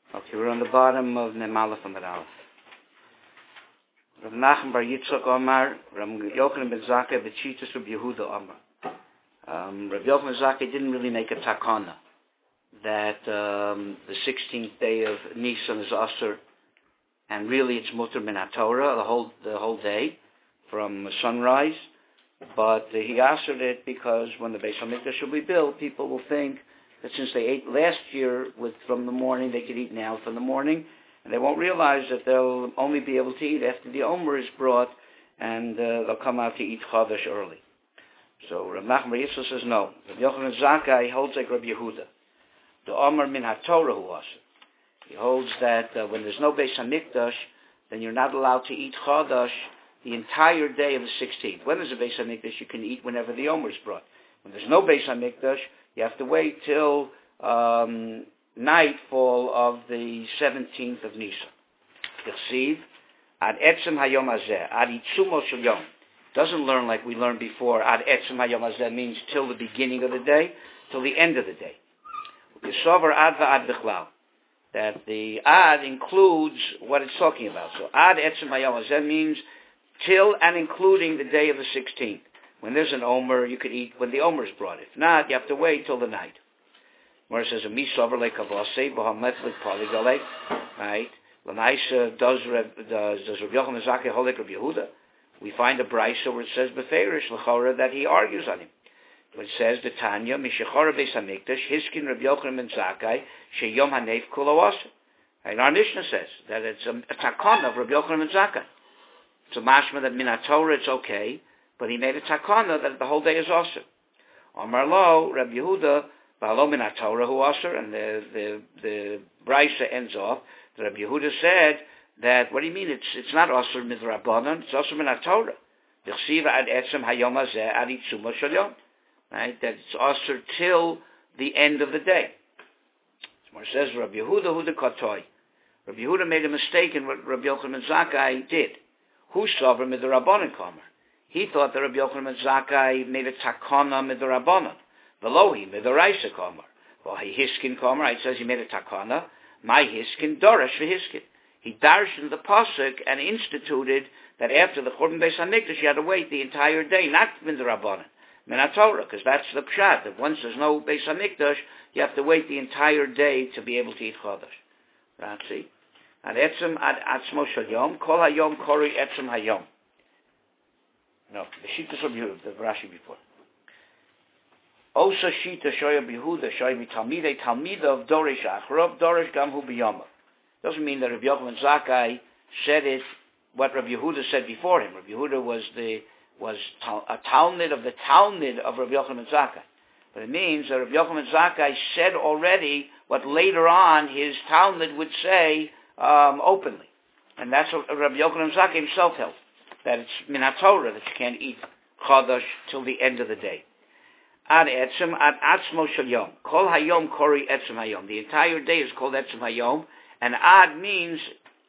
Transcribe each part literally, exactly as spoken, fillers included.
Okay, we're on the bottom of Nemalef and Aleph. Rav Nachman bar Yitzchak Omar, Rav Yochanan ben Zakkai, V'chitas Rav Yehuda Omar. Um, Rav Yochanan ben Zakkai didn't really make a takana that um, the sixteenth day of Nisan is Asur, and really it's Mutter min HaTorah, the whole the whole day from sunrise. But uh, he Asured it because when the Beis HaMikdash will be built, people will think that since they ate last year with from the morning, they could eat now from the morning, and they won't realize that they'll only be able to eat after the Omer is brought, and uh, they'll come out to eat Chodesh early. So Rav Nachman bar Yitzchak says no. Rav Yochanan ben Zakkai holds like Rabbi Yehuda. The Omer min HaTorah hu asur. He holds that uh, when there's no Beis HaMikdash, then you're not allowed to eat Chodesh the entire day of the sixteenth. When there's a Beis HaMikdash, you can eat whenever the Omer is brought. When there's no Beis HaMikdash, you have to wait till um, nightfall of the seventeenth of Nisan. T'chsiv, ad etzem hayom hazeh, ad itzumo shel yom. Doesn't learn like we learned before, ad etzem hayom hazeh means till the beginning of the day, till the end of the day. Yishover ad va'ad bichlal. That the ad includes what it's talking about. So ad etzem hayom hazeh means till and including the day of the sixteenth. When there's an Omer, you could eat when the Omer is brought. If not, you have to wait till the night. Where it says, a misover like kavase, b'hametlik poligale, right? L'naisa does does does Rav Yochanan ben Zakkai hold like Rav Yehuda? We find a brisa where it says beferish l'chora that he argues on him. When it says the Tanya mishachora beis hamikdash hiskin Rav Yochanan ben Zakkai sheyom hanef kulo asur. And our Mishnah says that it's a, a takana of Rav Yochanan ben Zakkai. It's a mashma that min HaTorah it's okay, but he made a takana that the whole day is asur. Amar lo Rav Yehuda ba'alo min HaTorah hu asur, and the the the brisa ends off. The Rav Yehuda said that what do you mean? It's it's not asur midrabanan. It's asur min HaTorah. D'chsiva ad etzem hayom hazeh ad itzumo shel yom. Right, that it's asur till the end of the day. So it says Rav Yehuda hu de katoi. Rav Yehuda made a mistake in what Rav Yochanan ben Zakkai did. Who sover midrabanan kamer? He thought that Rav Yochanan ben Zakkai made a takana midrabanan. Velohi midaraisa kamer. Well, he hiskin kamer. It says he made a takana. My hiskin darash v'hiskin. He darshened the pasuk and instituted that after the Churban Beis Hamikdash you had to wait the entire day, not midrabanan. Min HaTorah, because that's the pshat, that once there's no Beis HaMikdash, you have to wait the entire day to be able to eat Chodesh. Right, see? Ad etzem ad atzmo shel yom, kol hayom kori etzem hayom. No, the Shita of Yehuda, the Rashi before. Osa Shita shoya Yehuda, shoya mitalmidei, talmida of Dorish Achrov, Dorish gamhu b'yomah. Doesn't mean that Rav Yochanan ben Zakkai said it, what Rav Yehuda said before him. Rav Yehuda was the was a Talmud of the Talmud of Rav Yochanan ben Zakkai. But it means that Rav Yochanan ben Zakkai said already what later on his Talmud would say um, openly. And that's what Rav Yochanan ben Zakkai himself held, that it's min HaTorah, that you can't eat Chodesh till the end of the day. Ad etzem, ad atzmo shel yom. Kol hayom kori etzem hayom. The entire day is called etzem hayom, and ad means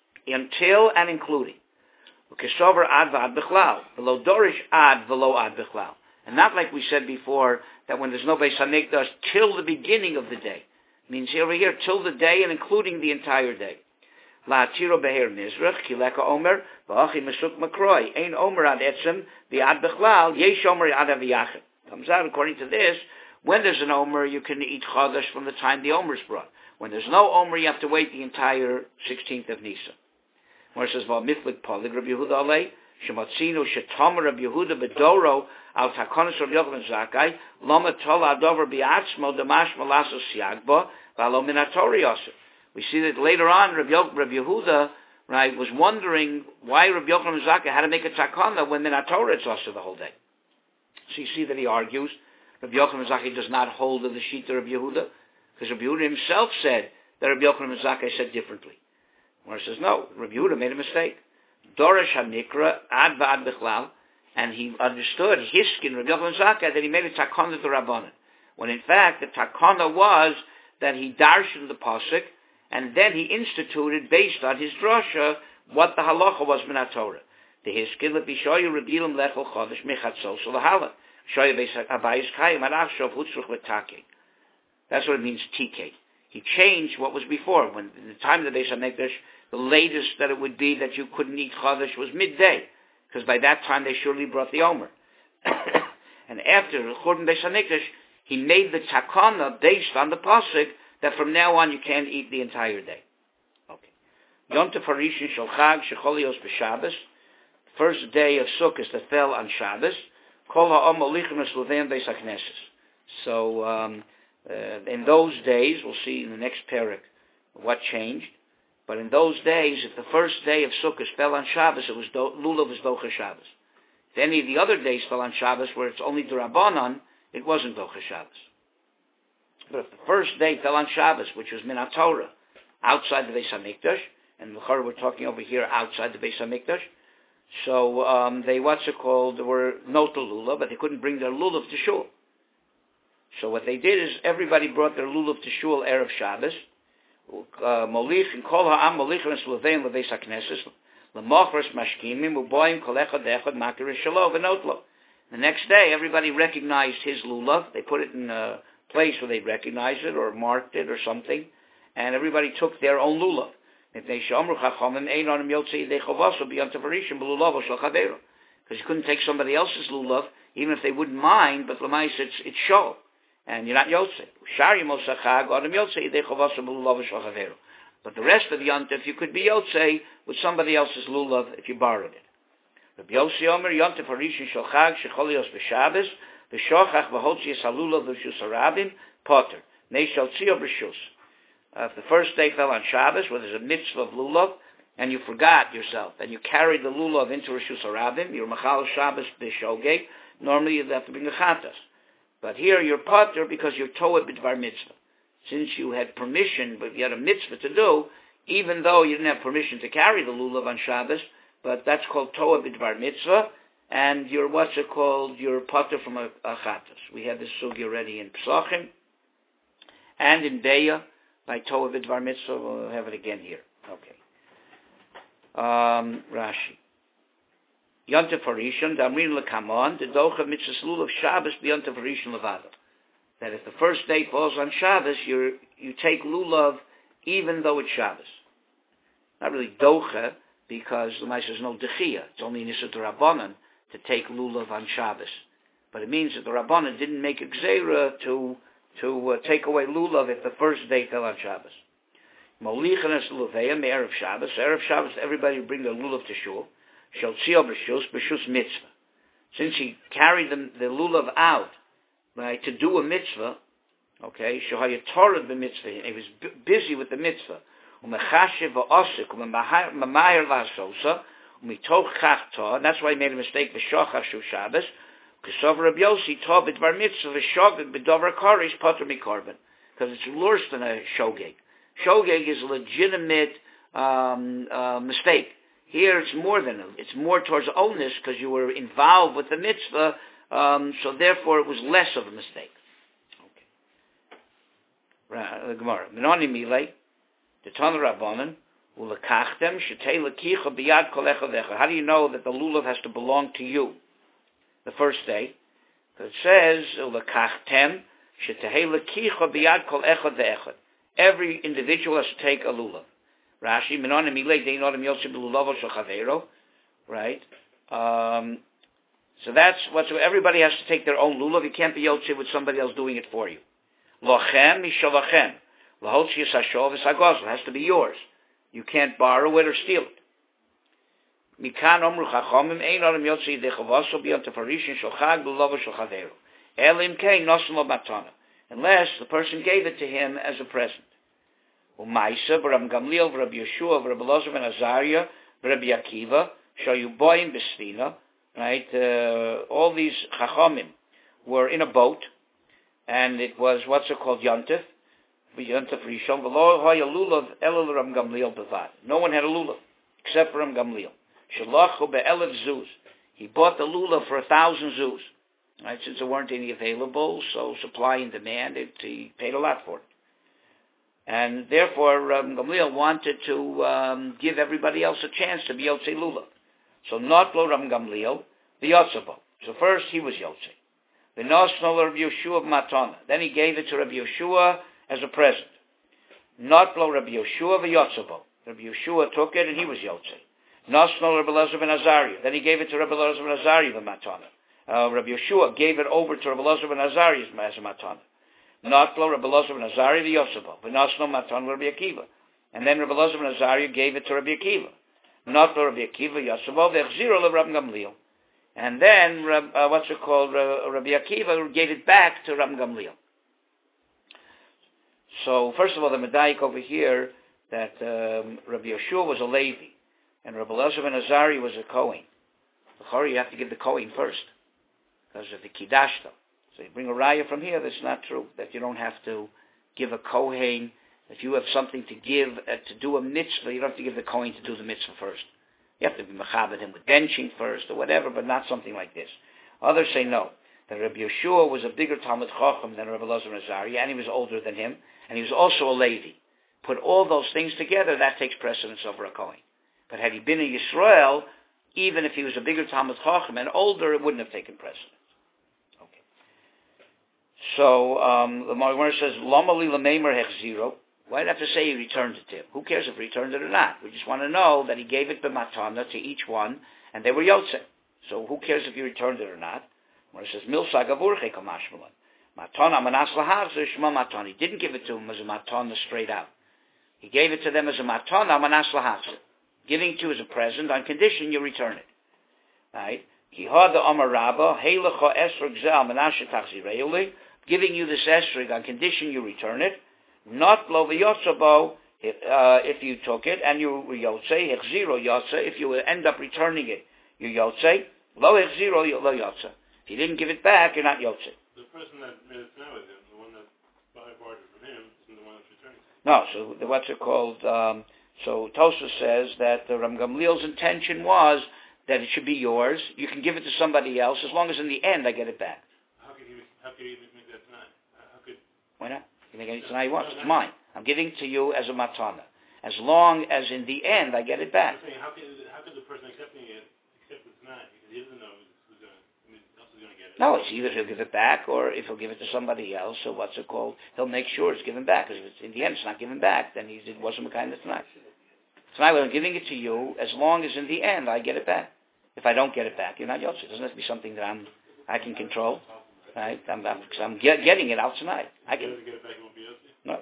until and including. Kesover ad v'ad bichlal. V'lo dorish ad v'lo ad bichlal. And not like we said before, that when there's no Beis HaMikdash, till the beginning of the day. It means over here, till the day and including the entire day. La'atiro beher mizrach, kileka omer, v'achi mesuk makroi. Ein omer ad etzem, v'ad bichlal, yesh omer ad aviyachem. Comes out, according to this, when there's an omer, you can eat Chodesh from the time the omer is brought. When there's no omer, you have to wait the entire sixteenth of Nisan. Where it says, "Val miflik polig Rabbi Yehuda alei shematzinu shetomer Rabbi Yehuda bedoro al takonos Rabbi Yochanan ben Zakkai lama tola adover biatzmo damash malasos siagba v'alo min HaTorah yosef." We see that later on, Rabbi, Rabbi Yehuda, right, was wondering why Rabbi Yochanan ben Zakkai had to make a takana when min HaTorah it's also the whole day. So you see that he argues. Rabbi Yochanan ben Zakkai does not hold of the Shita of Yehuda, because Rabbi Yehuda himself said that Rabbi Yochanan ben Zakkai said differently. Where it says, no, Rabbi Yehuda made a mistake. Dorish HaNikra, ad v'ad bichlal, and he understood, hiskin, Rabbi Yochanan ben Zakkai, that he made a takana to Rabbanan. When in fact, the takana was that he darshened the pasuk, and then he instituted, based on his drasha, what the halacha was min HaTorah. The hiskin, let be shoyu Rabbi Yilam lechel chodesh mechatzos l'hala. Shoyu beis habayis kayim ad achshov hutzruch v'takei. That's what it means, T K. He changed what was before. When in the time of the Beis HaMikdash, the latest that it would be that you couldn't eat Chodesh was midday, because by that time they surely brought the Omer. And after the Churban Beis HaMikdash, he made the takana based on the pasuk that from now on you can't eat the entire day. Okay. Yom Tov Harishon Shel Chag Shechol Yos B'Shabbos, first day of Sukkot that fell on Shabbos. Kol ha'om olichem es Levein Beis HaKnesses. So um, uh, in those days, we'll see in the next parak what changed. But in those days, if the first day of Sukkot fell on Shabbos, it was do, Lulav was Docha Shabbos. If any of the other days fell on Shabbos, where it's only D'Rabbanan, it wasn't Docha Shabbos. But if the first day fell on Shabbos, which was Min HaTorah, outside the Beis HaMikdash, and we're talking over here outside the Beis HaMikdash, so um, they, what's it called, they were not the lulav, but they couldn't bring their lulav to shul. So what they did is everybody brought their lulav to shul erev Shabbos. Molich and kol ha'am molichem es levein leveis hakneses lemachras mashkimim uboim kol echad echad makir shelo v'notlo. The next day, everybody recognized his lulav. They put it in a place where they recognized it or marked it or something, and everybody took their own lulav. Because you couldn't take somebody else's lulav, even if they wouldn't mind, but Lamais, it's, it's show. And you're not Yotzei. But the rest of the Yontif, you could be Yotzei with somebody else's lulav if you borrowed it. Rabbi Yossi Omer, Yontif Harishon Shel Chag, Shechol Yos B'Shabbos, B'Shochach V'Hotzi Yishalulav V'Shus Harabim, Potter, Neishal Tzio B'Shus. Uh, if the first day fell on Shabbos, where there's a mitzvah of lulav, and you forgot yourself, and you carried the lulav into Rishus Harabim, you're Machal Shabbos B'Shogeg, normally you'd have to bring the chatas. But here you're potter because you're Toa B'Dvar Mitzvah. Since you had permission, but you had a mitzvah to do, even though you didn't have permission to carry the lulav on Shabbos, but that's called Toa B'Dvar Mitzvah, and you're, what's it called, you're potter from a, a chatas. We had this sugi already in Pesachim, and in Beya, by Toa B'Dvar Mitzvah, we'll have it again here. Okay. Um, Rashi. Yontif Harishon, Damrin L'Kamon, the Docha Mitzvah Lulav Shabbos B'Yontif Harishon Levada. That if the first day falls on Shabbos, you you take Lulav even though it's Shabbos. Not really Docha, because the L'mais is no Dechia. It's only Nisa Rabbanan to take Lulav on Shabbos. But it means that the Rabbanan didn't make a Gzeira to to uh, take away lulav if the first day fell on Shabbos. Molichem es Levein Erev Shabbos. Erev Shabbos, everybody would bring their lulav to shul. Shel tzio b'shus, b'shus mitzvah. Since he carried the, the lulav out, right, to do a mitzvah, okay, shehaya torah b'mitzvah, he was b- busy with the mitzvah. Umechashev v'osik, umemayer v'asosa, umitoch chachta, and that's why he made a mistake, v'shochach shu Shabbos, K'sov Rabbi Yossi tov b'dvar mitzvah v'shogeg b'dover karish potter mikorban, because it's worse than a shogeg. Shogeg is a legitimate um, uh, mistake. Here it's more than a, it's more towards onus because you were involved with the mitzvah, um, so therefore it was less of a mistake. Okay. The Gemara. Menoni milei, the Tana Rabbanan, ulekachtem shetei lekicha biyad kol echad echad. How do you know that the lulav has to belong to you? The first day, it says ulekachtem shetei lekicha biyad kol echad ve'echad. Every individual has to take a lulav. Rashi, Menoni milei dein odem yotze b'lulavo shel chaveiro. Right. Um, so that's what. So everybody has to take their own lulav. You can't be yotze with somebody else doing it for you. Lochem mishalachem. Lahotzi yisashov v'sagozl. It has to be yours. You can't borrow it or steal it. Mikan omru chachomim ein odem yotze yidei chavaso b'yom tefarishin shel chag b'lulavo shel chaveiro. Elim kein nosen lo matana. Unless the person gave it to him as a present. Umaisa, Rabbi Gamliel, Rabbi Yeshua, Rabbi Elazar ben Azariah, Rabbi Akiva, Shayuboim Bestina, right? Uh, all these chachamim were in a boat, and it was what's it called, Yontif, Yontif Rishon. V'lo haya lulav elul Rabbi Gamliel bevad. No one had a lulav except for Rabbi Gamliel. Shalachu be'elef zuz. He bought the lulav for a thousand zuz. Right? Since there weren't any available, so supply and demand, it, he paid a lot for it. And therefore, Rabbi Gamliel wanted to um, give everybody else a chance to be Yotzei Lulav. So not lo Rabbi Gamliel, the Yotzebo. So first he was Yotzei. The Nosno Rabbi Yeshua of Matana. Then he gave it to Rabbi Yeshua as a present. Not blow Rabbi Yeshua v'yotzabo. Rabbi Yeshua took it and he was yotzei. Nasno Rabbi Elazar ben Azariah. Then he gave it to Rabbi Elazar ben Azariah the matana. Uh, Rabbi Yeshua gave it over to Rabbi Elazar ben Azariah as a matana. Not blow Rabbi Elazar ben Azariah v'yotzabo. But Nasno matana Rabbi Akiva. And then Rabbi Elazar ben Azariah gave it to Rabbi Akiva. Not blow Rabbi Akiva v'yotzabo v'echziro le Rabbi Gamliel. And then uh, what's it called? Uh, Rabbi Akiva gave it back to Rabbi Gamliel. So first of all, the Medayik over here that um, Rabbi Yeshua was a Levi and Rabbi Elazar ben Azariah was a Kohen. You have to give the Kohen first because of the Kiddashta. So you bring a raya from here that's not true, that you don't have to give a Kohen. If you have something to give, uh, to do a mitzvah, you don't have to give the Kohen to do the mitzvah first. You have to be mechabed him with benching first or whatever, but not something like this. Others say no, that Rabbi Yeshua was a bigger Talmud Chacham than Rabbi Elazar ben Azariah, and he was older than him, and he was also a Levi. Put all those things together, that takes precedence over a Kohen. But had he been in Yisrael, even if he was a bigger Talmud Chacham and older, it wouldn't have taken precedence. Okay. So um, the Gemara says, "Lama li lameimer hechziro." Why do you have to say he returned it to him? Who cares if he returned it or not? We just want to know that he gave it b'matana to each one, and they were yotzei. So who cares if he returned it or not? When it says milsa gavurche kamashmalan, matana manas lahachzer shma matana. He didn't give it to him as a matana straight out. He gave it to them as a matana manas lahachzer, giving to as a present on condition you return it. Right? Kihad the Amar Rabba heilecha esrog zel manashe tachzireuli, giving you this esrog on condition you return it. Not lo v'yotzabo if, uh, if you took it and you were yotzei, hechziro yotzei, if you end up returning it, you yotzei, lo hechziro lo yotzei. If you didn't give it back, you're not yotzei. The person that made it now with him, the one that bought it from him, isn't the one that's returning it. No, so the, what's it called? Um, so Tosfos says that the Ram Gamliel's intention was that it should be yours. You can give it to somebody else as long as in the end I get it back. How could he, how could he make that tonight? How could... Why not? You can make it tonight he wants. It's mine. I'm giving it to you as a matana. As long as in the end I get it back. I'm saying, how could, how could the person accepting it accept it tonight? Because he doesn't know who's going to, who else is going to get it. No, it's either he'll give it back or if he'll give it to somebody else, or what's it called, he'll make sure it's given back. Because if it's, in the end it's not given back, then he's, it wasn't a kind of tonight. Tonight I'm giving it to you as long as in the end I get it back. If I don't get it back, you're not yotzei. It doesn't have to be something that I'm, I can control. Right? I'm, I'm, I'm get, getting it out tonight. I can. Get it back, it won't be yotzei? No.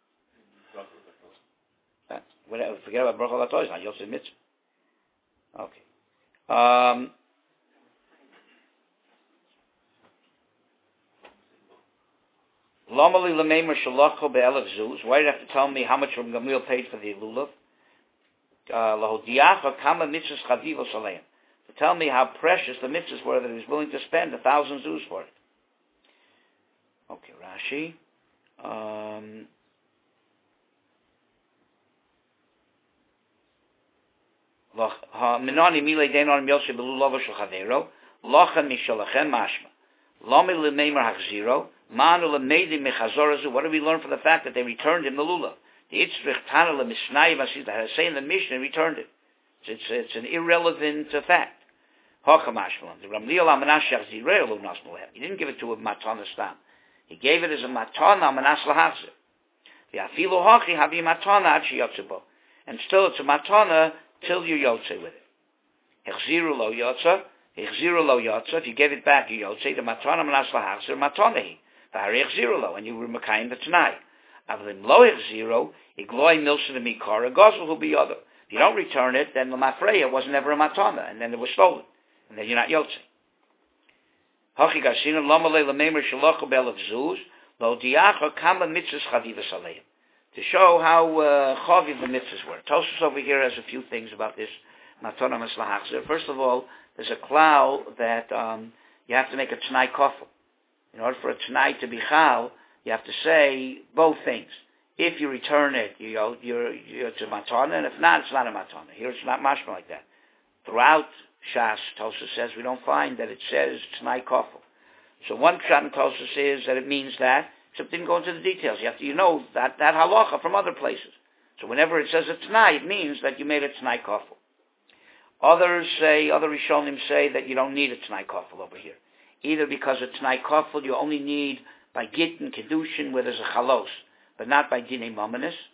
Uh, whatever. Forget about Baruch HaLatoy. It's not yotzei mitzvah. Okay. Um, Lomali l'meimer shalacho be'elef zuz. Why do you have to tell me how much Rabbi Gamliel paid for the lulav? Lahodiacha kama mitzvahs chadiva saleim. To tell me how precious the mitzvahs were that he was willing to spend a thousand zuz for it. Okay, Rashi. Um, Minani milei denon yoshe belulava shel lochan mishalachem mashma. Lomi lemeimer hachziro. Manu lemeidi mechazorazu. What do we learn from the fact that they returned him the lulav? The itzrich tana lemisnai vasid. That say in the Mishnah returned it. It's, it's, it's an irrelevant uh, fact. Hochamashmalan. The Ramliel amanash yachzirei lo nasmolehem. He didn't give it to a matana stam. He gave it as a matana manas lahachzer. The afilu hachi havi matana ad sheyotzibo. And still it's a matana till you yotzei with it. Hechziru lo yotza. Hechziru lo yotza. If you gave it back, you yotzei. The matana manas lahachzer matanahi. V'hari hechziru lo. And you were mekayim the t'nai. Avlim lo hechziru. Igloi milsa de mikara. Gozel will be other. If you don't return it, then the mafreya wasn't ever a matana. And then it was stolen. And then you're not yotzei. Hachi gasina lomale lemeimer shalochu be'elef zuz. Lo diacha kama mitzvahs chavivas aleim. To show how uh, chaviv the mitzvahs were. Tosfos over here has a few things about this matana maslahachzer. First of all, there's a klal that um, you have to make a t'nai kofel. In order for a t'nai to be chal, you have to say both things. If you return it, you know, you're, you're, it's a matana, and if not, it's not a matana. Here it's not mashma like that. Throughout Shas, Tosfos says we don't find that it says t'nai kofel. So one pshat in Tosfos is that it means that, except it didn't go into the details. You have to, you know, that, that halacha from other places. So whenever it says a t'nai, it means that you made a t'nai kofel. Others say, other Rishonim say that you don't need a t'nai kofel over here. Either because a t'nai kofel you only need by git and kedushin where there's a chalos, but not by dinei mominus.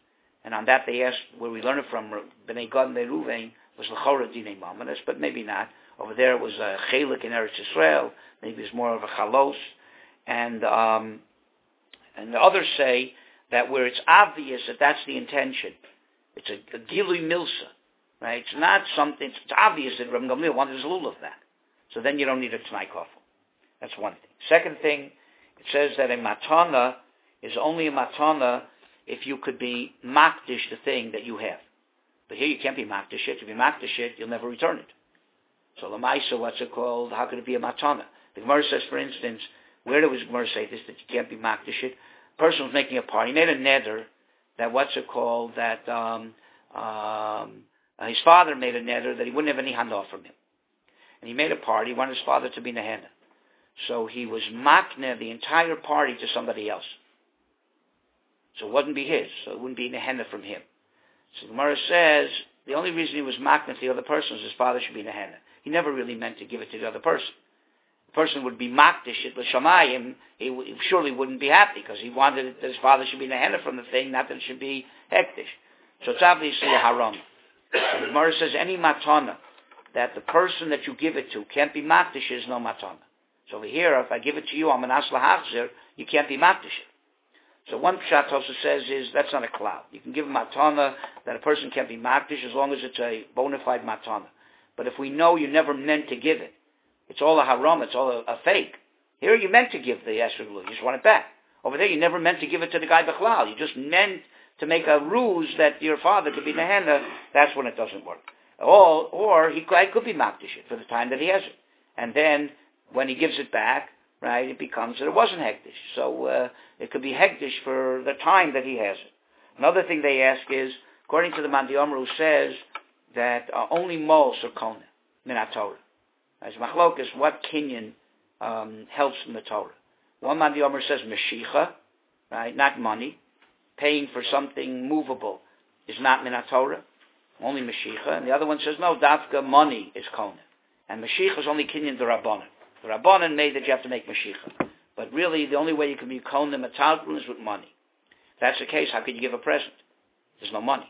And on that they asked, where we learn it from, B'nai Gad and Reuven was l'chora dinei mamonos, but maybe not. Over there it was a chelik in Eretz Yisrael, maybe it's more of a chalos. And um, and the others say that where it's obvious that that's the intention, it's a, a gilui milsa, right? It's not something, it's obvious that Rabbi Gamliel wanted a lulav back. So then you don't need a t'nai kafel. That's one thing. Second thing, it says that a matana is only a matana if you could be makdish the thing that you have. But here you can't be makdish it. If you makdish it, you'll never return it. So lamaisa, what's it called? How could it be a matana? The Gemara says, for instance, where does the Gemara say this, that you can't be makdish it? A person was making a party. He made a neder that, what's it called, that um, um, uh, his father made a neder that he wouldn't have any handoff from him. And he made a party. He wanted his father to be nehena. So he was makne the entire party to somebody else. So it wouldn't be his. So it wouldn't be nehena from him. So the Gemara says the only reason he was makne to the other person is his father should be nehena. He never really meant to give it to the other person. The person would be makdish it, but shamayim, he, w- he surely wouldn't be happy because he wanted that his father should be nehena from the thing, not that it should be hektish. So it's obviously a haram. So the Gemara says any matana that the person that you give it to can't be makdish is no matana. So over here, if I give it to you, I'm an asla hachzer, you can't be makdish it. So one pshat also says is, that's not a cloud. You can give a matana that a person can't be makdish as long as it's a bona fide matana. But if we know you never meant to give it, it's all a haram, it's all a, a fake. Here you meant to give the esrog lu, you just want it back. Over there you never meant to give it to the guy b'chlal. You just meant to make a ruse that your father could be nehena. That's when it doesn't work. Or, or he could, could be makdish it for the time that he has it. And then when he gives it back, right, it becomes that it wasn't hektish. So uh, it could be hektish for the time that he has it. Another thing they ask is, according to the Mandi Omer, who says that uh, only mos are kona, minat Torah. As machlokas, what kinyan um, helps from the Torah? One Mandi Omer says meshicha, right, not money. Paying for something movable is not minat Torah, only meshicha. And the other one says, no, dafka money is kona. And meshicha is only kinyan d'Rabbanan. The Rabbanan made that you have to make Mashiach. But really, the only way you can be Kohen Metalton is with money. If that's the case, how could you give a present? There's no money.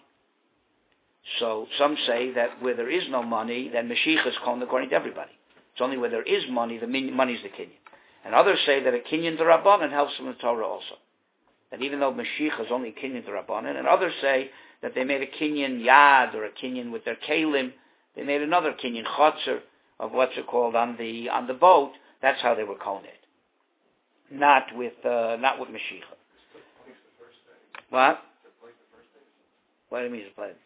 So some say that where there is no money, then Mashiach is Kohen according to everybody. It's only where there is money, the money is the Kinyan. And others say that a Kinyan to Rabbanan helps from the Torah also. That even though Mashiach is only Kinyan to Rabbanan, and others say that they made a Kinyan Yad or a Kinyan with their Kalim, they made another Kinyan Chotzer, of what's it called on the on the boat. That's how they were koned. Not with uh, not with Mashiach. What? What do you mean it's played?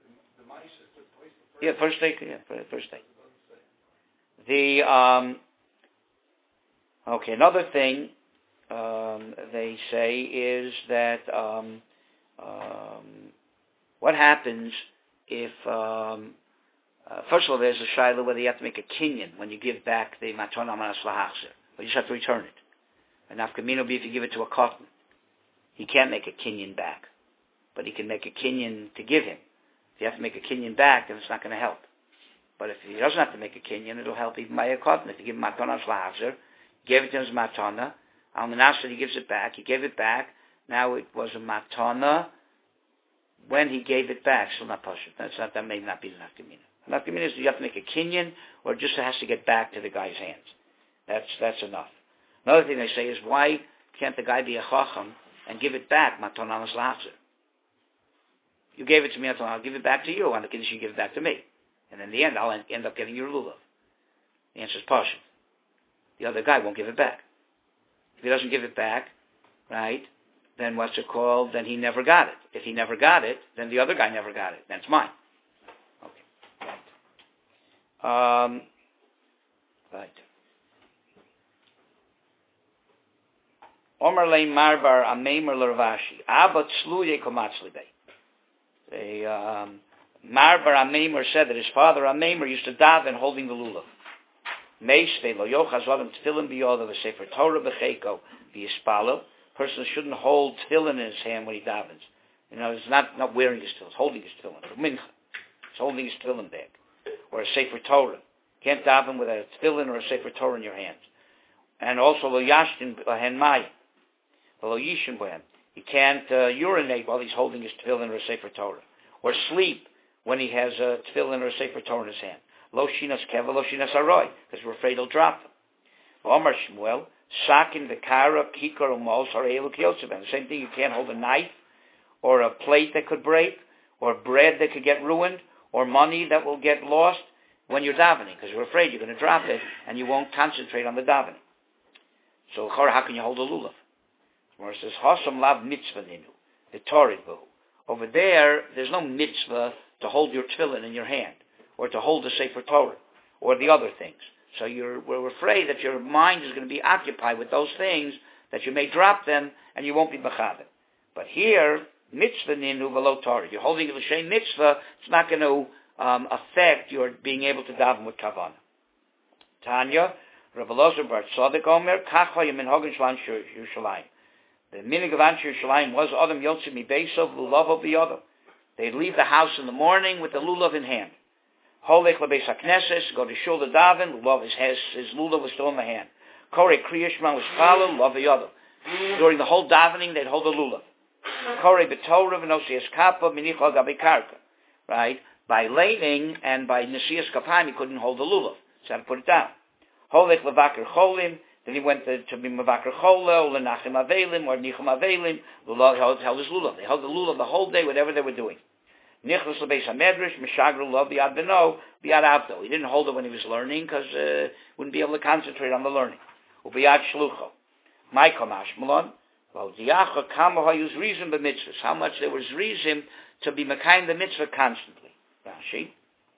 Yeah, first day. Yeah, first day. The um. Okay, another thing um, they say is that um, um, what happens if um, Uh, first of all, there's a shaila whether you have to make a kinyan when you give back the matana manas lahachzer, or you just have to return it. And nafkamino will be if you give it to a cotton, he can't make a kinyan back, but he can make a kinyan to give him. If you have to make a kinyan back, then it's not going to help. But if he doesn't have to make a kinyan, it'll help even by a cotton. If you give him matana lahachzer, gave it to him as matana, al menashe he gives it back. He gave it back. Now it was a matana when he gave it back. So not pashut. That's not. That may not be the nafkamino. Nafkamina is you have to make a kinyan, or it just has to get back to the guy's hands. That's that's enough. Another thing they say is, why can't the guy be a chacham and give it back? Matonamas lahachzer. You gave it to me, I'll give it back to you. On the condition you give it back to me, and in the end, I'll end up getting your lulav. The answer is partial. The other guy won't give it back. If he doesn't give it back, right, then what's it called? Then he never got it. If he never got it, then the other guy never got it. That's mine. Um, right. Omer lein marbar ameimer l'Ravashi. Abba tzluye komatzli bei. The um, marbar ameimer said that his father ameimer used to daven holding the lulav. Meisve lo yochaz adam tefillin biyod v'sefer Torah b'cheiko v'yispalo. Person shouldn't hold tefillin in his hand when he davens. You know, it's not not wearing his tefillin, it's holding his tefillin. For mincha, it's holding his tefillin bag. Or a Sefer Torah. Can't daven with a tefillin or a Sefer Torah in your hands. And also, lo yashtin b'hen mayim. Lo yishin b'hen. He can't uh, urinate while he's holding his tefillin or a Sefer Torah. Or sleep when he has a tefillin or a Sefer Torah in his hand. Lo shinas keva, lo shinas aroi, because we're afraid he'll drop them. Omar Shmuel, sakin v'kara, kikar umol, sarei The same thing, you can't hold a knife, or a plate that could break, or bread that could get ruined, or money that will get lost when you're davening, because you're afraid you're going to drop it, and you won't concentrate on the davening. So, how can you hold a lulav? Where it says, Hasam lav mitzvah ninu, the Torah bu. Over there, there's no mitzvah to hold your tefillin in your hand, or to hold the Sefer Torah, or the other things. So you're, we're afraid that your mind is going to be occupied with those things, that you may drop them, and you won't be mechaber. But here, mitzvah ninu v'lo Torah. You're holding the same mitzvah, it's not going to um, affect your being able to daven with kavanah. Tanya, Rav Elazar bar Tzadok Omer, Kach ha'yim minhagen shlan Yerushalayim. The minig of Anshe Yerushalayim was Adam Yotzei mi Beisov Lulav biyado. They'd leave the house in the morning with the lulav in hand. Holech lebeis hakneses, go to shul the daven, lulav his, his, his lulav was still in the hand. Korei kriya shema was follow, lulav biyado. During the whole davening, they'd hold the lulav. Korei b'torah v'nosias kappa minicha gabi karka. Right? By laning and by nesias kapayim, he couldn't hold the lulav. So he had to put it down. Holech levaker cholim. Then he went to, to be Mavakar Chola, or Lenachim Avelim, or Nichim Avelim. Lulav held, held his lulav. They held the lulav the whole day, whatever they were doing. Nichlas Lebeis HaMedrash, Meshagr Lulav Biad Beno, Biad Avdo. He didn't hold it when he was learning, because uh, wouldn't be able to concentrate on the learning. Ubiad Shlucho. My Kamash Malon. Well, Diacha Kama Hayuz Rizim B'mitzvahs. How much there was reason to be Mekayim the mitzvah constantly. Rashi.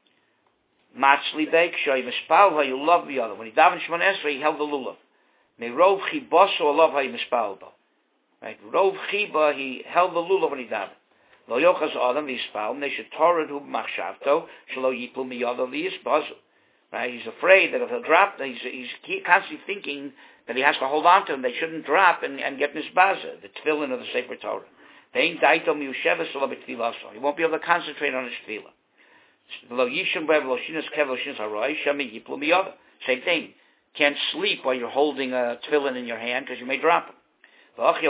Matzli Beik, Shoy Mishpal Hayu Lulav Biyado. When he davened Shemon Esrei, he held the lulav. Rov chibaso alav ha'imispal bo. Right, Rov chiba, he held the lulav when he davened. Lo yochas adam v'yispal, neshet torad hu b'machshavto, shelo yiplu miyado v'yisbazu. Right, he's afraid that if he'll drop, he's, he's constantly thinking that he has to hold on to them, they shouldn't drop and, and get nisbaza, the tefillin of the Sefer Torah. Ve'in daito miyusheves olav b'tfilaso. He won't be able to concentrate on his tefillah. Lo yishim bev lo shinas kev lo shinas haroi, shemi yiplu miyado. Same thing. Can't sleep while you're holding a tefillin in your hand because you may drop it. That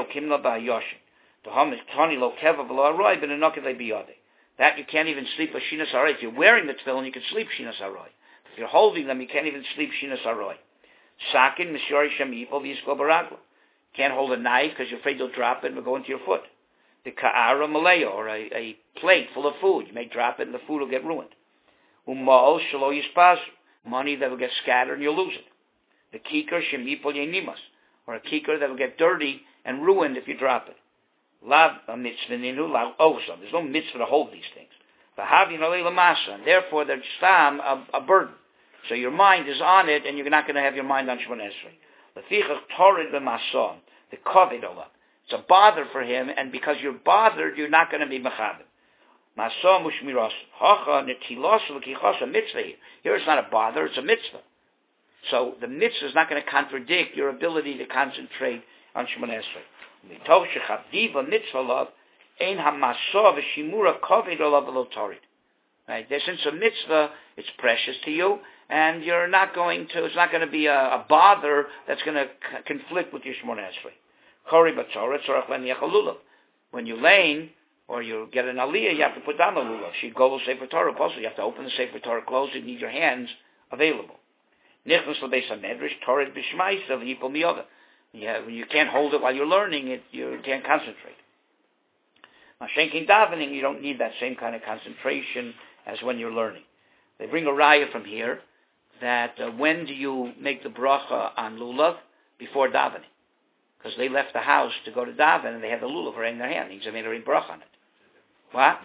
you can't even sleep a shinas aroi. If you're wearing the tefillin, you can sleep shinas aroi. If you're holding them, you can't even sleep shinas aroi. Sakin mishori shemipol v'yisko baraglo. Can't hold a knife because you're afraid you'll drop it and it'll go into your foot. The ka'ara maleo, or a, a plate full of food. You may drop it and the food will get ruined. Umal shelo yispazu. Money that will get scattered and you'll lose it. The kikar shemipol yenimas, or a kikar that will get dirty and ruined if you drop it. Lav mitzvah ninu lav osam. There's no mitzvah to hold these things. V'havin alei lamasa, and therefore they're stam a, a burden. So your mind is on it, and you're not going to have your mind on Shemon Esrei. Lefichach torid b'mason, the kovid olav. It's a bother for him, and because you're bothered, you're not going to be mechaber. Masom ushmiros hacha netilos l'kichos a mitzvah. Here it's not a bother; it's a mitzvah. So the mitzvah is not going to contradict your ability to concentrate on Shemon Esrei. Mitov shechavdiva mitzvah love ein hamasov v'shimura kovid olav v'lo torid. Right? Since a mitzvah, it's precious to you, and you're not going to. It's not going to be a, a bother that's going to c- conflict with your Shemon Esrei. Kori b'tzorah tzorach leniach lulav. When you lane or you get an aliyah, you have to put down the lulav. She go to Sefer Torah also. You have to open the Sefer Torah closed. You need your hands available. Nichnas l'beis hamedrash Torah b'shmaisa v'yipol miyoda. You can't hold it while you're learning it. You can't concentrate. Mashenkin davening, you don't need that same kind of concentration as when you're learning. They bring a raya from here that uh, when do you make the bracha on lulav? Before davening. Because they left the house to go to daven and they had the lulav right in their hand. He made a bracha on it. What?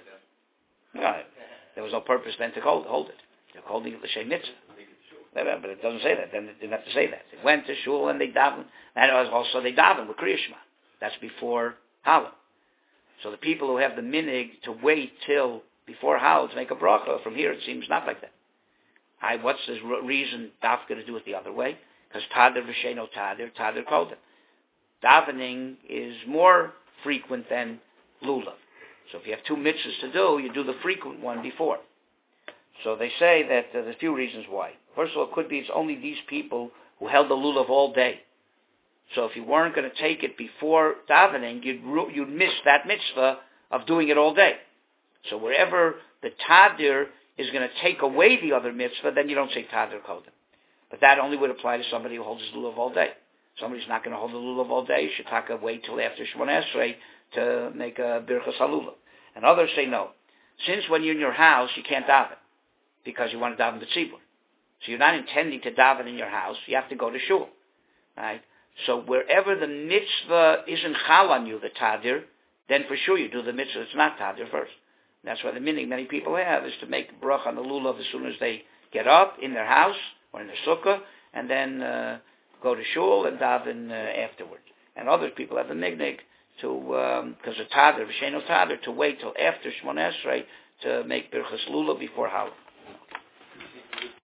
No, there was no purpose then to hold, hold it. They're holding it l'shem mitzvah. But it doesn't say that. Then they didn't have to say that. They went to shul and they davened. And also they davened with Kriya Shema. That's before Hallel. So the people who have the minig to wait till before Hallel to make a bracha, from here it seems not like that. I, what's the reason dafka to do it the other way? Because tadir v'sheno tadir, tadir kodim. Davening is more frequent than lulav. So if you have two mitzvahs to do, you do the frequent one before. So they say that uh, there's a few reasons why. First of all, it could be it's only these people who held the lulav all day. So if you weren't going to take it before davening, you'd, you'd miss that mitzvah of doing it all day. So wherever the tadir is going to take away the other mitzvah, then you don't say tadir kodem. But that only would apply to somebody who holds his lulav all day. Somebody's not going to hold the lulav all day, should take a wait till after Shemona Esrei to make a birchas halulav. And others say no. Since when you're in your house, you can't daven because you want to daven the tzibur. So you're not intending to daven in your house. You have to go to shul. Right? So wherever the mitzvah isn't chal on you, the tadir, then for sure you do the mitzvah. It's not tadir first. And that's why the meaning many people have is to make bracha on the lulav as soon as they get up in their house or in their sukkah, and then uh, go to shul and daven uh, afterwards. And other people have the mignig to, because um, of tadir, v'sheino tadir, to wait till after Shemona Esrei to make birchas lulav before halal.